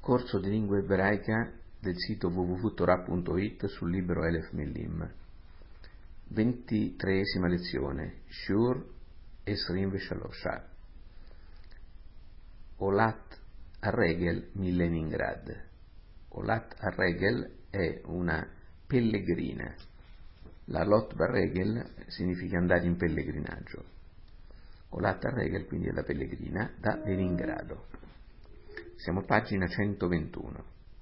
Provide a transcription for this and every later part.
Corso di lingua ebraica del sito www.torah.it sul libro Elef Milim. 23esima lezione. Shur Esrim Veshalosha. Olat Arregel Leningrad. Olat Arregel è una pellegrina. La Lot Barregel significa andare in pellegrinaggio. Olat Arregel quindi è la pellegrina da Leningrado. Siamo a pagina 121.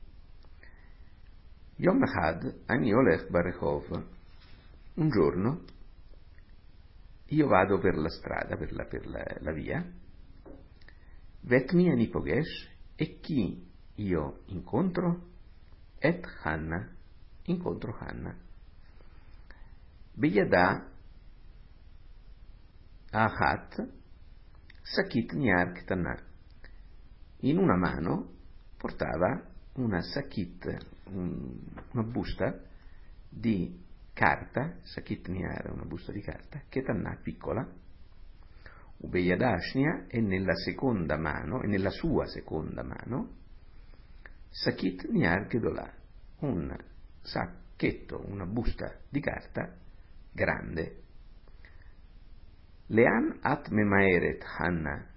Yom Echad ani olech barechov. Un giorno io vado per la strada, per la via, vetmi ani pogesh, e chi io incontro? Et Hanna, incontro Hanna. Beyada Ahat Sakit Niar Ktana. In una mano portava una sakit, una busta di carta, sakit niar, una busta di carta, ketanna, piccola, ubeyadashnia, e nella seconda mano, e nella sua seconda mano, sakit niar gedolà, un sacchetto, una busta di carta grande. Lean at memaeret Hanna.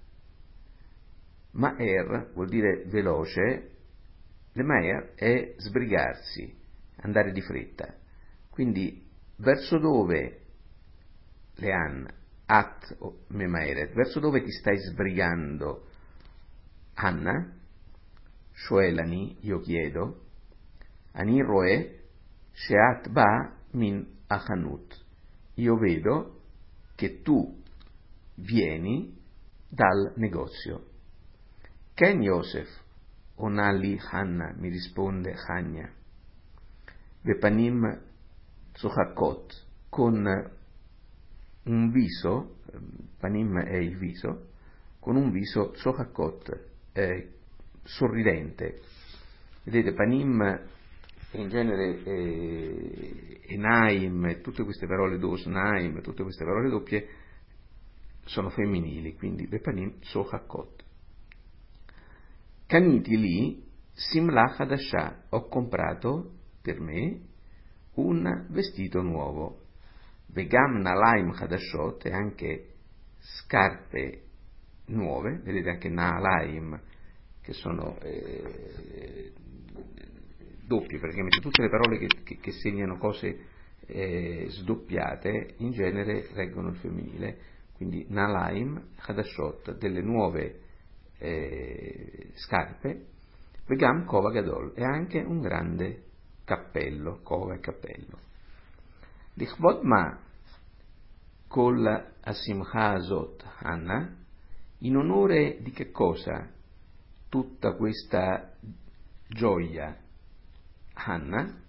Ma'er vuol dire veloce, le ma'er è sbrigarsi, andare di fretta. Quindi verso dove, lean, at memaeret, verso dove ti stai sbrigando, Anna? Shoelani, io chiedo, ani roe, sheat ba min achanut, io vedo che tu vieni dal negozio. Ken Yosef, onali Hanna, mi risponde Hanya, Bepanim Tzochakot, con un viso, Panim è il viso, con un viso Tzochakot, sorridente. Vedete, Panim in genere Enaim, tutte queste parole Naim, tutte queste parole doppie sono femminili, quindi Bepanim Tzochakot. Caniti lì, Simla Hadashah, ho comprato per me un vestito nuovo. Vegam Nalaim Hadashot, e anche scarpe nuove, vedete anche Nalaim, che sono doppie, praticamente tutte le parole che segnano cose sdoppiate, in genere reggono il femminile, quindi Nalaim Hadashot, delle nuove scarpe, Vegam Kova Gadol, e anche un grande cappello, Kova e cappello. Lichvot ma kol asimcha azot Hanna, in onore di che cosa tutta questa gioia, Hanna?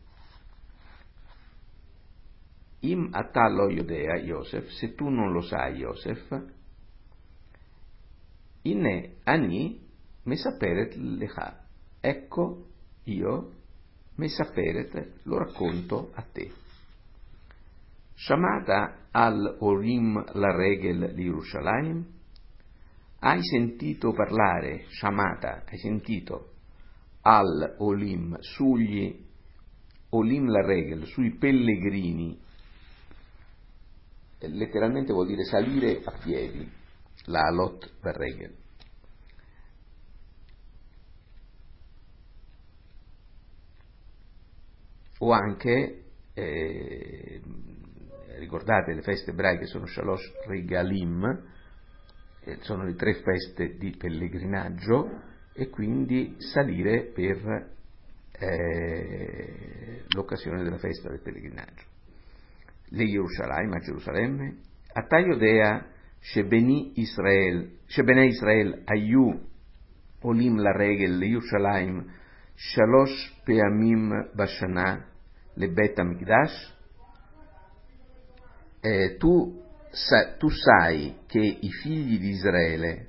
Im atallo yodea Yosef, se tu non lo sai Yosef, Inne ani mesaperet lecha, ecco io mesaperet lo racconto a te. Shamata al Orim la regel di Yerushalayim, hai sentito parlare, Shamata, hai sentito al Olim, sugli Olim la regel, sui pellegrini, letteralmente vuol dire salire a piedi, la Lot Barregel. O anche, ricordate, le feste ebraiche sono Shalosh Regalim, sono le 3 feste di pellegrinaggio, e quindi salire per l'occasione della festa del pellegrinaggio. Le Yerushalayim, a Gerusalemme, Atayodea Shebeni Israel Ayu Olim la regel le Yerushalayim Shalosh Peamim Bashana le Bet Hamikdash. Tu sai che i figli di Israele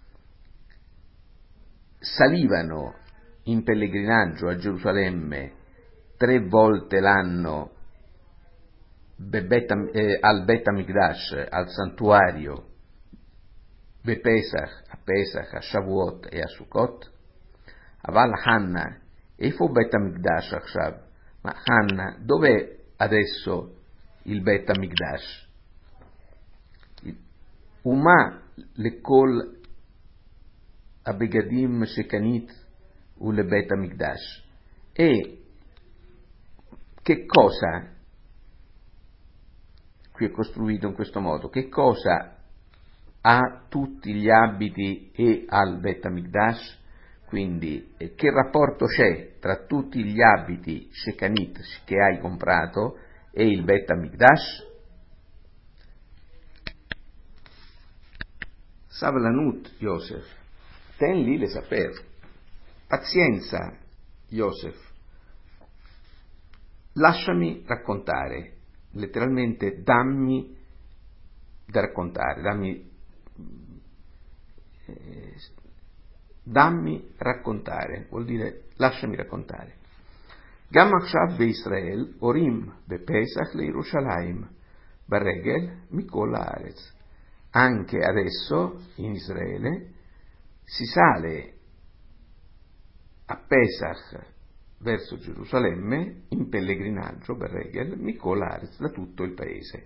salivano in pellegrinaggio a Gerusalemme 3 volte l'anno al Bet Hamikdash, al santuario, a Pesach, a Shavuot e a Sukkot. Aval Hanna, Efo Bet Hamikdash Achshav, ma Hanna, dov'è adesso il Bet Hamikdash? Uma lekol abegadim shekanit ule Bet Hamikdash. E che cosa, qui è costruito in questo modo, che cosa ha tutti gli abiti e al Bet Hamikdash? Quindi che rapporto c'è tra tutti gli abiti shekanit che hai comprato e il Bet Hamikdash? Savlanut, Yosef, ten li le saper. Pazienza, Yosef. Lasciami raccontare, letteralmente dammi da raccontare, dammi raccontare, vuol dire lasciami raccontare. Gam achshav beIsrael orim bepesach leIerushalayim barregel mikol haaretz. Anche adesso in Israele si sale a Pesach verso Gerusalemme in pellegrinaggio barregel mikol haaretz, da tutto il paese.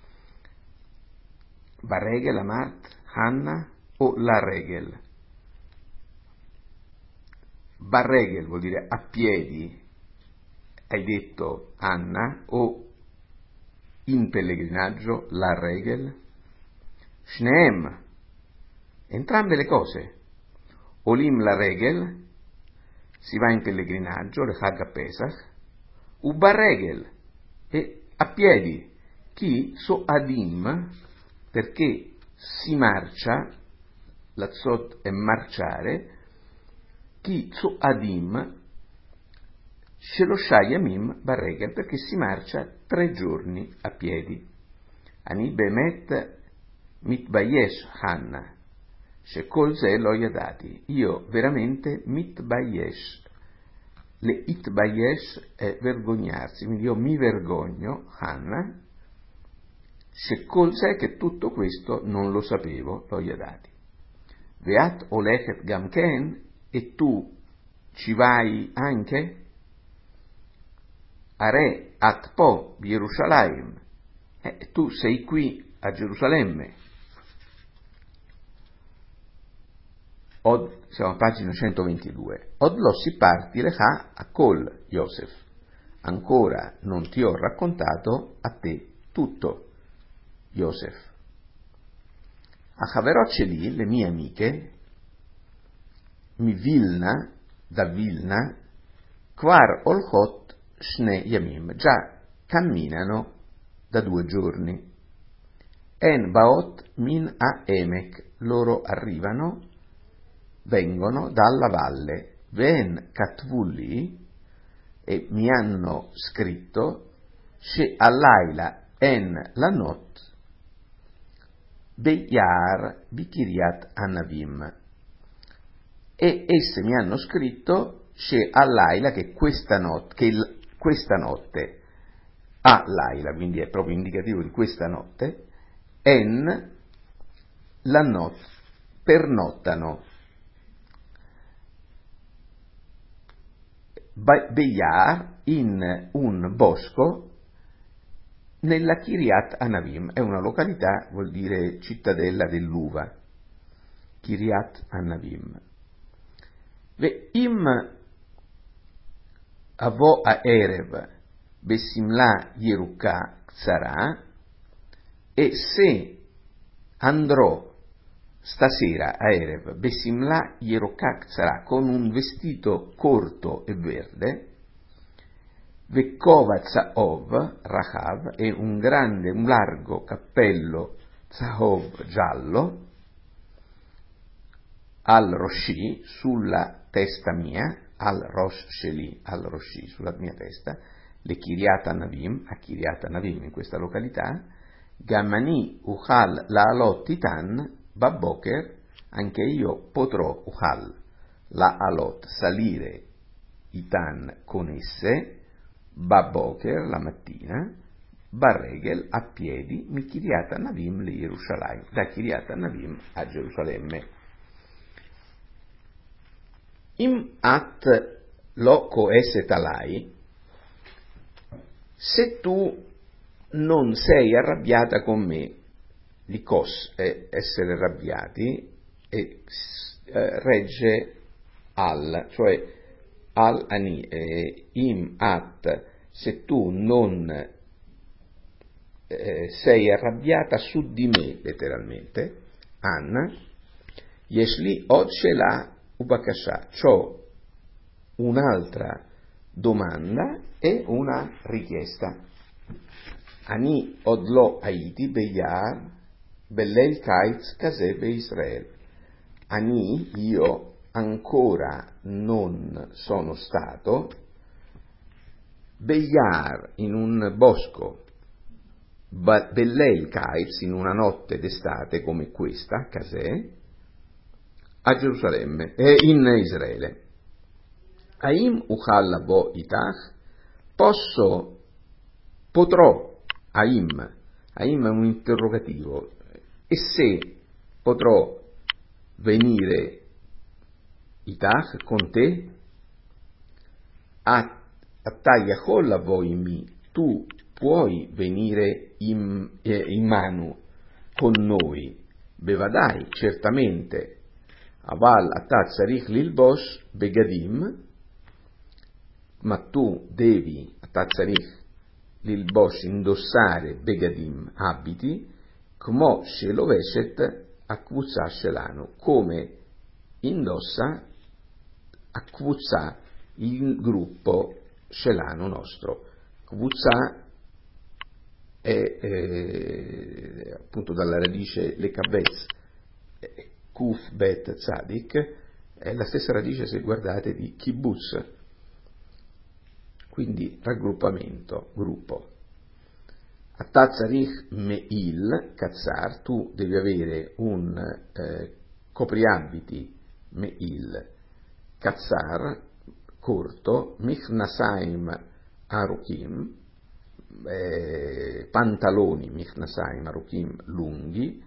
Barregel amat Hanna o la regel. Barregel vuol dire a piedi, hai detto Anna, o in pellegrinaggio la regel. Shneem, entrambe le cose. Olim la regel, si va in pellegrinaggio, le Chag Pesach, Uba regel, e a piedi. Chi so adim, perché si marcia, la zot è marciare, chi so adim, Shelosha Yamim barregel, perché si marcia 3 giorni a piedi. Ani bemet mitbayesh Hanna, shekol ze lo yadati. Io veramente mitbayesh. Le itbayesh è vergognarsi, quindi io mi vergogno, Hanna, shekol ze, che tutto questo non lo sapevo, lo yadati. Veat olechet gamken, e tu ci vai anche? Are at po Yerushalayim, tu sei qui a Gerusalemme. Siamo a pagina 122. Od lo si parti lecha a kol Yosef. Ancora non ti ho raccontato a te tutto, Yosef. A Chaveroceli, le mie amiche, mi Vilna, da Vilna, Kvar olchot Shne Yamim, già camminano da 2 giorni. En Baot min a Emek, loro arrivano, vengono dalla valle. Ven Katvuli, e mi hanno scritto, She Alaila en Lanot, Beyar Bikiriat Anavim. E esse mi hanno scritto, She Alaila, che questa notte, a Laila, quindi è proprio indicativo di questa notte, en la notte, pernottano, Beyar, in un bosco, nella Kiryat Anavim, è una località, vuol dire cittadella dell'uva, Kiryat Anavim. Ve'im avo a Erev Besimla Yeruka Ksara, e se andrò stasera a Erev Besimla Yeruka Ksara, con un vestito corto e verde, Vekova Tzahov Rahav, e un largo cappello Tzahov giallo, al Roshi, sulla testa mia, al Rosh Sheli, al Roshi, sulla mia testa, le Kiryat Anavim, a Kiryat Anavim, in questa località, Gamani Uchal La'alot Titan Babboker, anche io potrò Uchal La'alot, salire Itan con esse, Babboker, la mattina, Barregel, a piedi, mi Kiryat Anavim le Yerushalayim, da Kiryat Anavim a Gerusalemme. Im at lo coese talai, se tu non sei arrabbiata con me, likos è essere arrabbiati, e regge al, cioè al ani, im at, se tu non sei arrabbiata su di me, letteralmente, an, yeshli od shela ubakasha, c'ho un'altra domanda e una richiesta. Ani odlo haiti beyar bellel kaitz kaseh Israel. Ani, io ancora non sono stato beyar, in un bosco, bellel kaitz, in una notte d'estate come questa, kaseh, a Gerusalemme, in Israele. Aim uchal bo itach, potrò, Aim è un interrogativo, e se potrò venire itach con te, attayachol lavo imi, tu puoi venire in manu con noi, bevadai, certamente, aval atat sarich lilbosh begadim, ma tu devi, atat sarich lilbosh, indossare begadim, abiti, kmo sheloveshet akvutza shelanu, come indossa akvutza, il gruppo shelanu nostro. Kvutza è appunto dalla radice lekabetz, kuf bet tzadik, è la stessa radice, se guardate, di kibbutz, quindi raggruppamento, gruppo. Atatzarich meil kazzar, tu devi avere un copriabiti meil kazzar, corto, michnasaim arukim, pantaloni michnasaim arukim lunghi,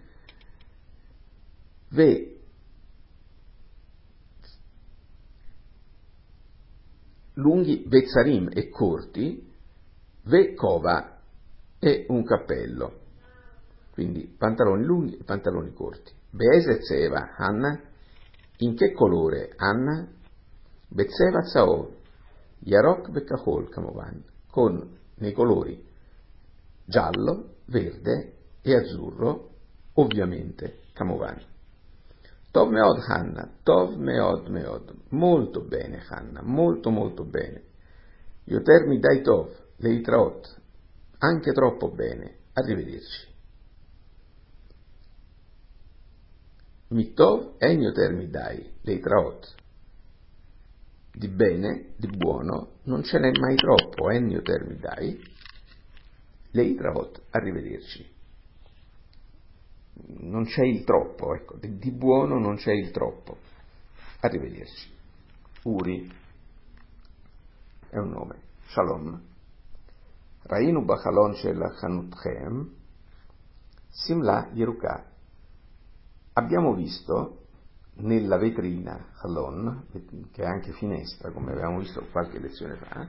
lunghi, bezzarim e corti, ve kova e un cappello, quindi pantaloni lunghi e pantaloni corti. Beesezeva Anna, in che colore Anna? Bezzeva Zaor, Yarok Bekahol Kamovan, con nei colori giallo, verde e azzurro, ovviamente Kamovan. Tov meod Hanna, tov meod meod, molto bene Hanna, molto molto bene. Yoter mi dai tov, leitraot, anche troppo bene, arrivederci. Mitov en yoter mi dai, leitraot, di bene, di buono, non ce n'è mai troppo, en yoter mi dai, leitraot, arrivederci. Non c'è il troppo, ecco, di buono non c'è il troppo. Arrivederci. Uri è un nome. Shalom. Rainu bachalon shel chanutchem simla yeruka. Abbiamo visto nella vetrina halon, che è anche finestra, come avevamo visto qualche lezione fa,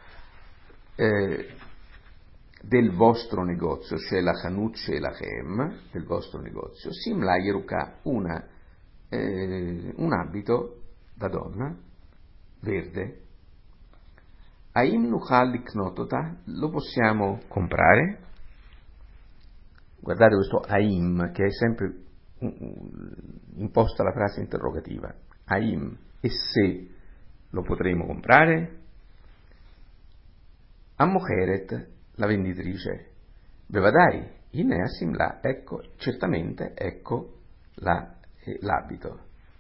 del vostro negozio, cioè la Chanut Shelachem, del vostro negozio, simla yeruka, un abito da donna, verde. Aim nuchal liknotota, lo possiamo comprare? Guardate questo aim, che è sempre imposta la frase interrogativa. Aim, e se lo potremo comprare? Ammocheret, la venditrice, bevadai, in simla, ecco, certamente, ecco l'abito.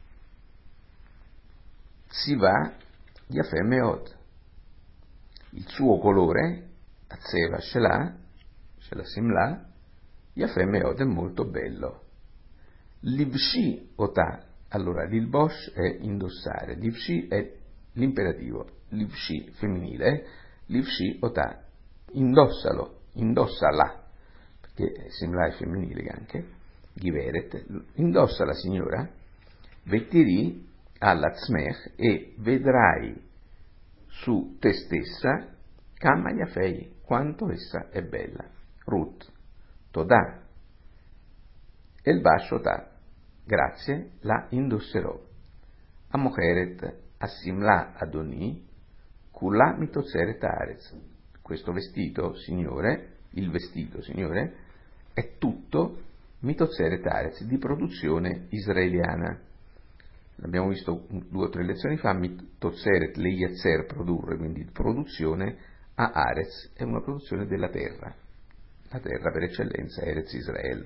Si va, yafeh meod, il suo colore, azzeva shela simla, yafeh meod, è molto bello. Livshi ota, allora l'ilbosh è indossare, livshi è l'imperativo, livshi femminile, livshi ota, indossalo, indossala, perché simla è femminile anche, giveret, indossa la signora, vettiri alla tzmech e vedrai su te stessa Kama Yafei, quanto essa è bella. Ruth, Toda, Elbashota, grazie, la indosserò. Amocheret, Assimla Adoni, Kula Mitotzeret Arez. Questo vestito, Signore, il vestito, Signore, è tutto Mitotzeret Arez, di produzione israeliana. L'abbiamo visto 2 o 3 lezioni fa, Mitotzeret, Leietzer, produrre, quindi produzione, a Arez è una produzione della terra, la terra per eccellenza, Erez Israel.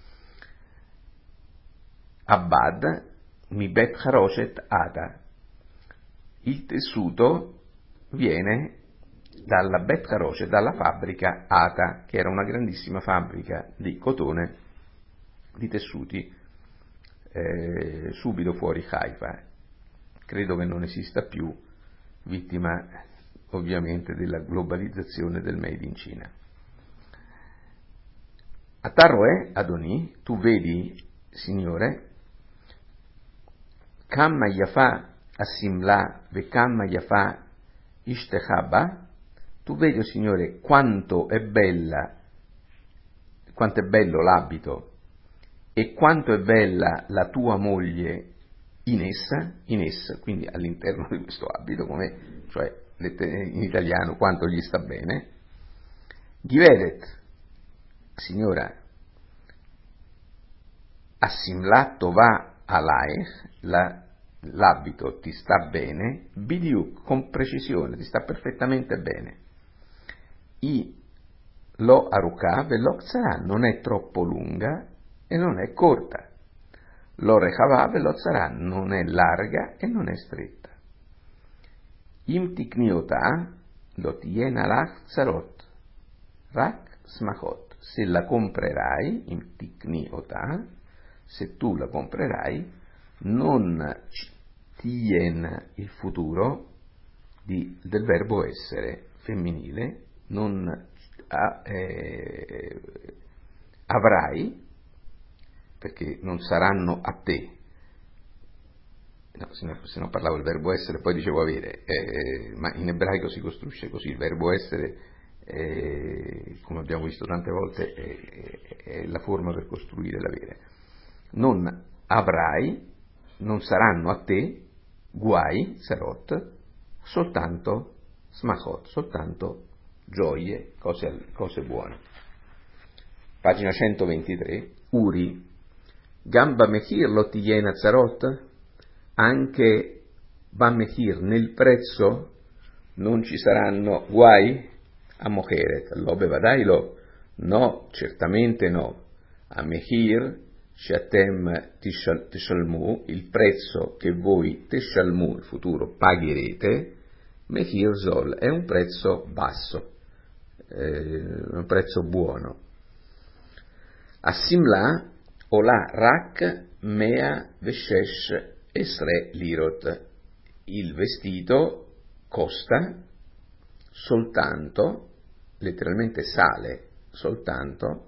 Abbad, Mi Bet Haroshet Ada, il tessuto viene dalla Bet Haroshet, dalla fabbrica Ata, che era una grandissima fabbrica di cotone, di tessuti, subito fuori Haifa. Credo che non esista più, vittima ovviamente della globalizzazione del made in Cina. Ataroe Adoni, tu vedi, Signore, Kamma Yafa Assimla ve Kamma Yafa Ishtechaba, tu vedi, oh Signore, quanto è bello l'abito e quanto è bella la tua moglie in essa, quindi all'interno di questo abito, cioè in italiano quanto gli sta bene. Givedet, Signora, Assimla Tova Alaech, l'abito ti sta bene, Bidiuk, con precisione, ti sta perfettamente bene. Lo Aruka Velok Sarà, non è troppo lunga e non è corta. Lo Rechavà Velok Sarà, non è larga e non è stretta. Im Tikniota lo Tiena Lach Zarot, Rak Smachot, se la comprerai, Im Tikniota, se tu la comprerai, non tien il futuro del verbo essere femminile, non avrai, perché non saranno a te, no, se no parlavo del verbo essere, poi dicevo avere, ma in ebraico si costruisce così, il verbo essere, come abbiamo visto tante volte, è la forma per costruire l'avere. Non avrai, non saranno a te, guai, sarot, soltanto smachot, soltanto gioie, cose buone. Pagina 123, Uri, Gamba Mechir lo tiena zarot, anche Bamechir nel prezzo non ci saranno guai? A Mocheret, lo bevadailo? No, certamente no. A Mechir, Shatem Tishalmu, il prezzo che voi Tishalmu, il futuro, pagherete, Mechir Zol, è un prezzo basso, un prezzo buono. A Simla, Ola Rak Mea Veshesh Esre Lirot, il vestito costa soltanto, letteralmente sale soltanto,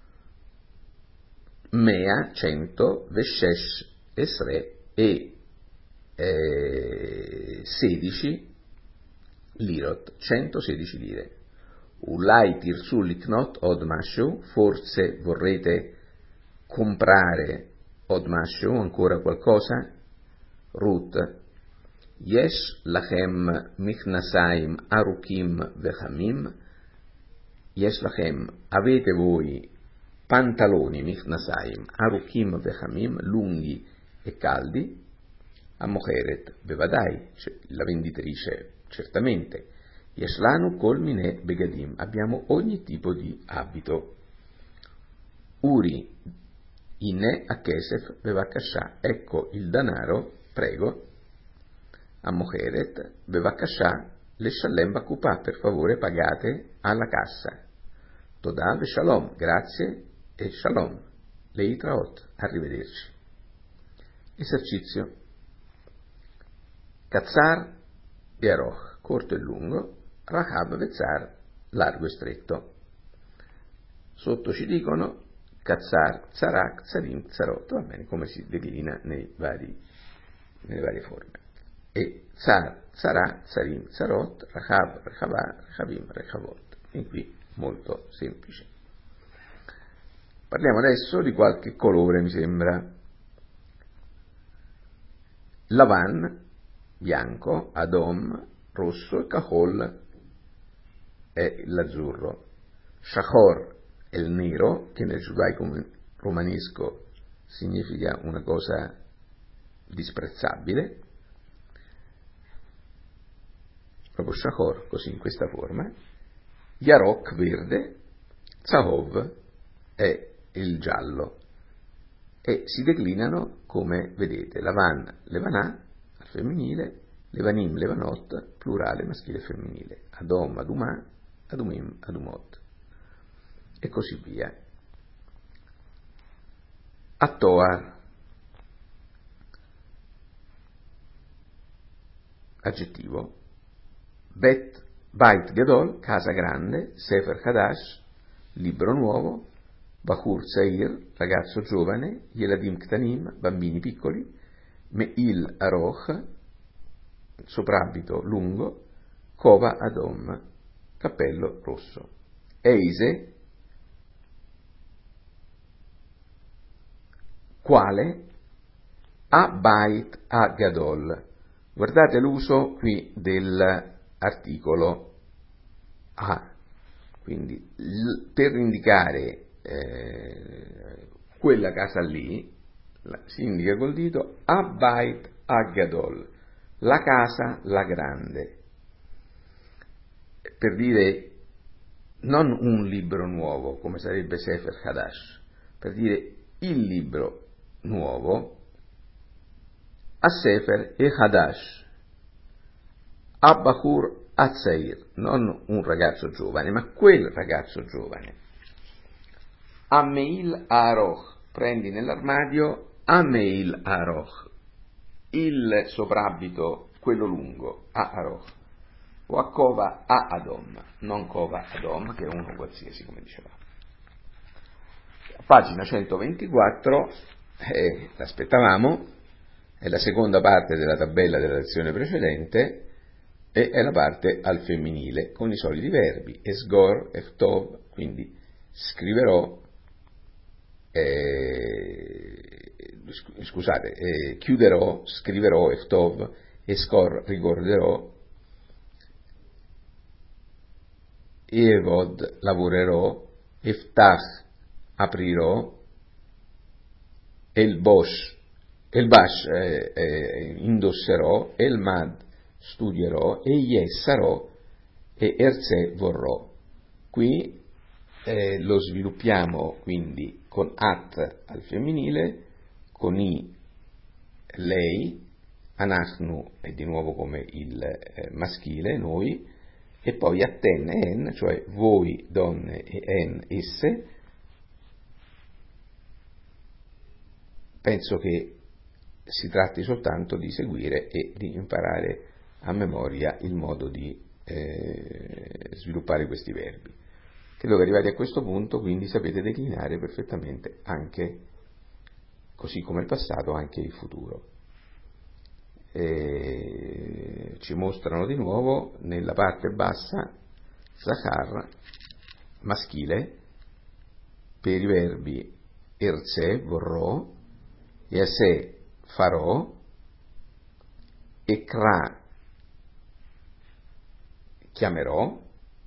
Mea 100 Veshesh Esre e 16 Lirot, 116 lire. Ulai tirsul liknot od mashu, forse vorrete comprare od mashu, ancora qualcosa? Ruth, Yesh lachem michnasaim arukim vechamim, Yesh lachem, avete voi pantaloni michnasaim arukim vechamim, lunghi e caldi? A Mocheret bevadai, la venditrice, certamente. Yeslanu kol mine begadim, abbiamo ogni tipo di abito. Uri, inne a Kesef bevakasha, ecco il denaro, prego. A Mocheret bevakasha, le shalem bakupà, per favore pagate alla cassa. Toda ve shalom, grazie e shalom. Leitraot, arrivederci. Esercizio. Katzar e Aroch, corto e lungo, Rahab Vezzar, largo e stretto. Sotto ci dicono Katzar, Tzarak, Tzarim, Tzarot, va bene, come si declina nei vari nelle varie forme. E Sar, Sarà, Sarim, Sarot, Rachav, Rechavà, Rechavim, Rechavot. E qui molto semplice. Parliamo adesso di qualche colore, mi sembra. Lavan, bianco, Adom, rosso, e Kahol è l'azzurro. Shachor è il nero, che nel giudaico romanesco significa una cosa disprezzabile, proprio Shachor, così in questa forma. Yarok, verde, Zahov è il giallo, e si declinano come vedete: Lavan, Levanà al femminile, Levanim, Levanot plurale maschile e femminile, Adom, Adumà, Adumim, Adumot e così via. Attoar, aggettivo. Bait Gadol, casa grande. Sefer Hadash, libro nuovo. Bachur Zair, ragazzo giovane. Yeladim Ktanim, bambini piccoli. Meil Aroch, soprabito lungo. Kova Adom, cappello rosso. Eise, quale? Bait Gadol. Guardate l'uso qui dell'articolo a, quindi per indicare quella casa lì si indica col dito Bait Gadol, la casa, la grande, per dire non un libro nuovo come sarebbe Sefer Hadash, per dire il libro nuovo. A Sefer e Hadash, a Bachur Azair, non un ragazzo giovane, ma quel ragazzo giovane. A Meil Aroch, prendi nell'armadio a Meil Aroch, il soprabito, quello lungo, a Aroch, o a Kova a Adom, non Kova Adom, che è uno qualsiasi, come dicevamo. Pagina 124, l'aspettavamo. È la seconda parte della tabella della lezione precedente e è la parte al femminile con i soliti verbi esgor, eftov, quindi scriverò, chiuderò, scriverò, eftov, escor, ricorderò, evod, lavorerò, eftach, aprirò, elbosh, Elbash indosserò, Elmad studierò, e Yes sarò, e Erze vorrò. Qui lo sviluppiamo quindi con at al femminile, con i lei, anachnu è di nuovo come il maschile, noi, e poi atten e en, cioè voi donne e en esse. Penso che si tratti soltanto di seguire e di imparare a memoria il modo di sviluppare questi verbi. Credo che arrivati a questo punto quindi sapete declinare perfettamente anche, così come il passato, anche il futuro. Ci mostrano di nuovo nella parte bassa Zachar maschile per i verbi erze, vorrò, Yaseh, farò, Ekra, chiamerò,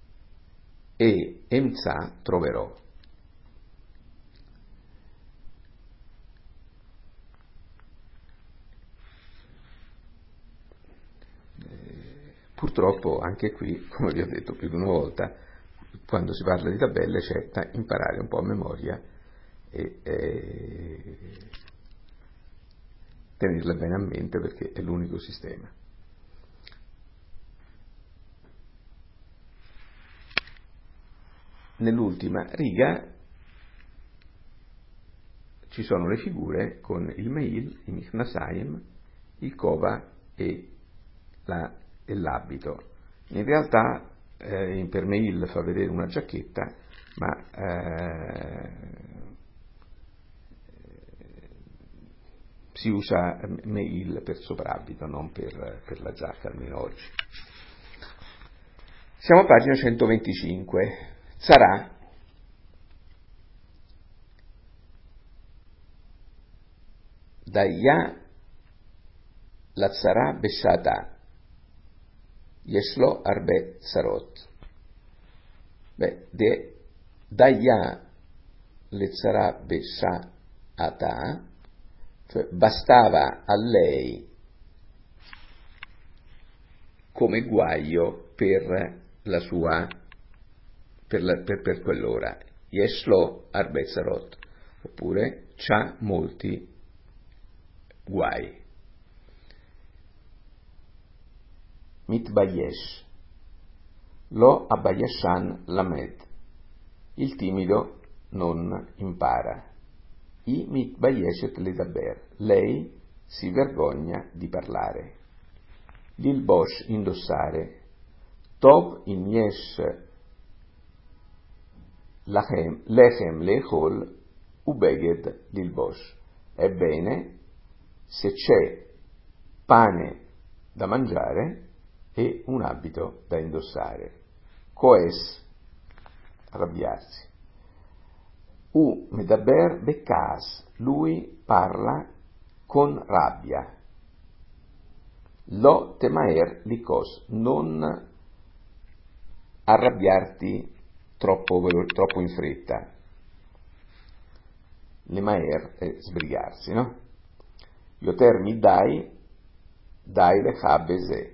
e Emza, troverò. Purtroppo anche qui, come vi ho detto più di una volta, quando si parla di tabelle c'è da imparare un po' a memoria e tenerla bene a mente, perché è l'unico sistema. Nell'ultima riga ci sono le figure con il Meil, il Nichnasaim, il Kova e l'abito. In realtà per Meil fa vedere una giacchetta, ma si usa meil per soprabito, non per la giacca, almeno oggi. Siamo a pagina 125. Sarà Daya Lazzara Beshata Yeshlo Arbe Sarot. Daya Lazzara Beshata, cioè bastava a lei come guaio per la sua per quell'ora. Yeshlo Arbe Sarot, oppure c'ha molti guai. Mitbayesh Lo Abayashan Lamed, il timido non impara. I mitbayeshet ledaber, lei si vergogna di parlare. Lilbosh, indossare. Tov in yesh lechem lechol ubeged lilbosh. Ebbene, se c'è pane da mangiare e un abito da indossare. Coes, arrabbiarsi. Medaber bekas, lui parla con rabbia. Lo temaer likos, non arrabbiarti troppo in fretta. Lemaer è sbrigarsi, no? Yoter midai lecha beze.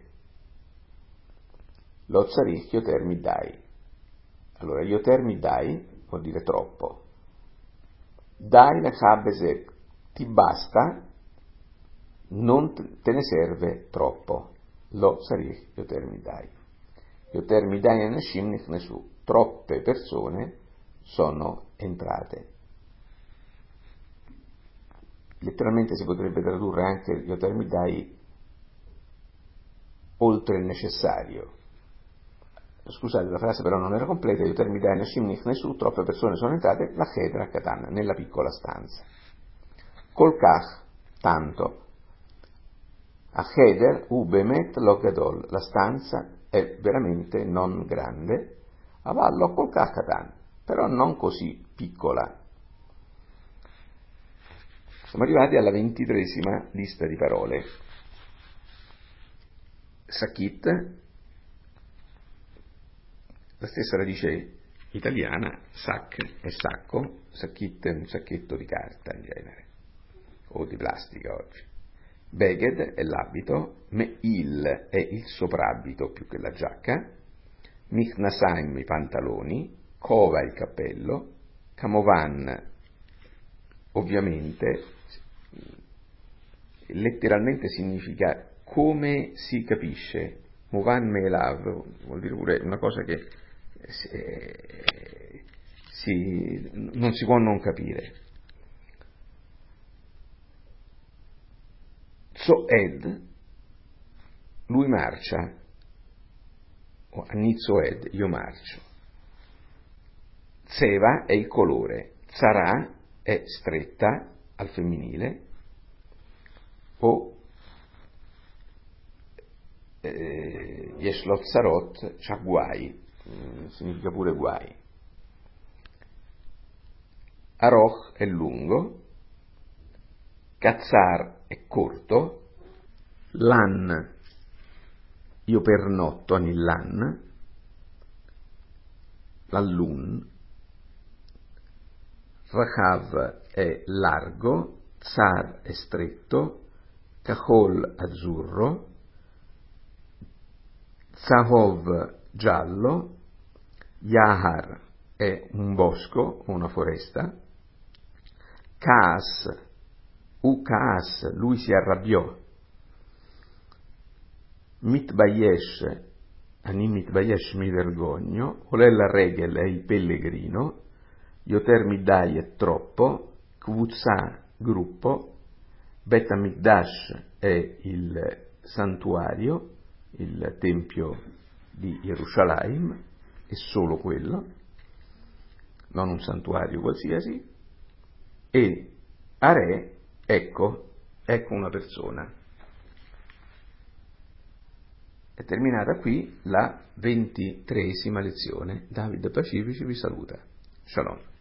Lo tzarich yoter midai. Allora, yoter midai vuol dire troppo. Dai lecha beze, ti basta, non te ne serve troppo. Lo tzarich yoter midai. Yoter midai anashim nichnesu. Troppe persone sono entrate. Letteralmente si potrebbe tradurre anche yoter midai oltre il necessario. Scusate, la frase però non era completa. Yoter midai anashim nichnesu, troppe persone sono entrate, la chedra katan, nella piccola stanza. Kol kach, tanto. A cheder u bemet lo gadol, la stanza è veramente non grande. Avallo col kach katan, però non così piccola. Siamo arrivati alla 23esima lista di parole. Sakit, la stessa radice italiana, sac è sacco, sakit è un sacchetto di carta in genere, o di plastica oggi. Beged è l'abito, meil è il soprabito più che la giacca, michnasaim i pantaloni, kova il cappello, kamovan ovviamente letteralmente significa come si capisce. Movan meelav vuol dire pure una cosa che non si può non capire. Zoed, lui marcia, o Anizzoed, io marcio. Tseva è il colore, Zara è stretta al femminile, o Yeshlot Sarot, c'ha guai, significa pure guai. Aroch è lungo, Kazzar è corto, Lan, io pernotto nell'an, l'allun, Rachav è largo, Tsar è stretto, Kahol azzurro, Zahov giallo, Yahar è un bosco, una foresta, Kaas, Kaas, lui si arrabbiò, Mitbayesh, Ani Mitbayesh mi vergogno, Olella Regel è il pellegrino, Yoter Midai è troppo, Kvutsa gruppo, Bet Hamikdash è il santuario, il tempio di Gerusalemme, è solo quello, non un santuario qualsiasi, e Are, ecco, ecco una persona. È terminata qui la 23esima lezione. David Pacifici vi saluta. Shalom.